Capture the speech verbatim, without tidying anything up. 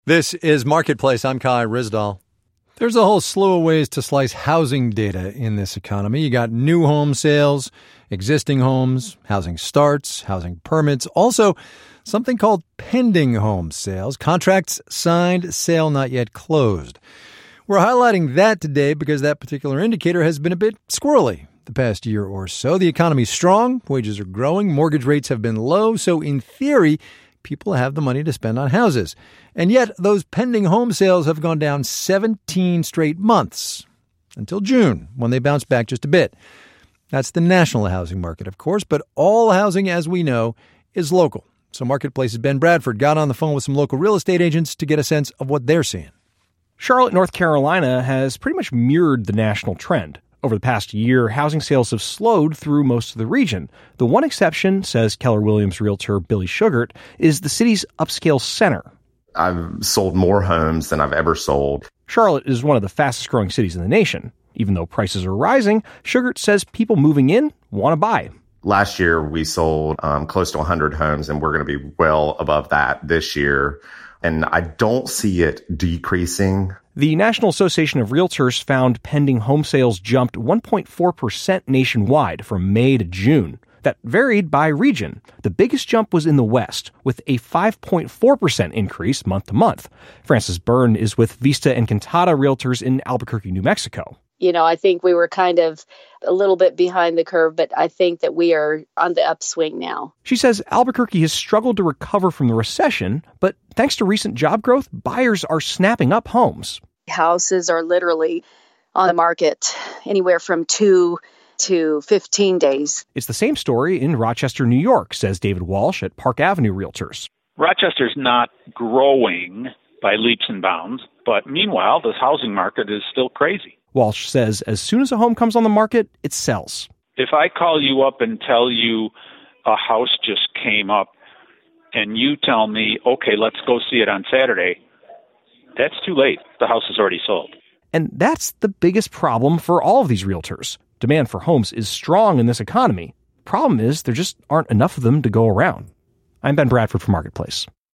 This is Marketplace. I'm Kai Ryssdal. There's a whole slew of ways to slice housing data in this economy. You got new home sales, existing homes, housing starts, housing permits, also something called pending home sales, contracts signed, sale not yet closed. We're highlighting that today because that particular indicator has been a bit squirrely the past year or so. The economy's strong, wages are growing, mortgage rates have been low, so in theory, people have the money to spend on houses. And yet, those pending home sales have gone down seventeen straight months until June, when they bounced back just a bit. That's the national housing market, of course, but all housing, as we know, is local. So Marketplace's Ben Bradford got on the phone with some local real estate agents to get a sense of what they're seeing. Charlotte, North Carolina has pretty much mirrored the national trend. Over the past year, housing sales have slowed through most of the region. The one exception, says Keller Williams realtor Billy Sugart, is the city's upscale center. I've sold more homes than I've ever sold. Charlotte is one of the fastest growing cities in the nation. Even though prices are rising, Sugart says people moving in want to buy. Last year, we sold um, close to one hundred homes, and we're going to be well above that this year. And I don't see it decreasing. The National Association of Realtors found pending home sales jumped one point four percent nationwide from May to June. That varied by region. The biggest jump was in the West, with a five point four percent increase month to month. Frances Byrne is with Vista and Cantata Realtors in Albuquerque, New Mexico. You know, I think we were kind of a little bit behind the curve, but I think that we are on the upswing now. She says Albuquerque has struggled to recover from the recession, but thanks to recent job growth, buyers are snapping up homes. Houses are literally on the market anywhere from two to fifteen days. It's the same story in Rochester, New York, says David Walsh at Park Avenue Realtors. Rochester's not growing by leaps and bounds, but meanwhile, the housing market is still crazy. Walsh says as soon as a home comes on the market, it sells. If I call you up and tell you a house just came up and you tell me, okay, let's go see it on Saturday, that's too late. The house is already sold. And that's the biggest problem for all of these realtors. Demand for homes is strong in this economy. Problem is, there just aren't enough of them to go around. I'm Ben Bradford for Marketplace.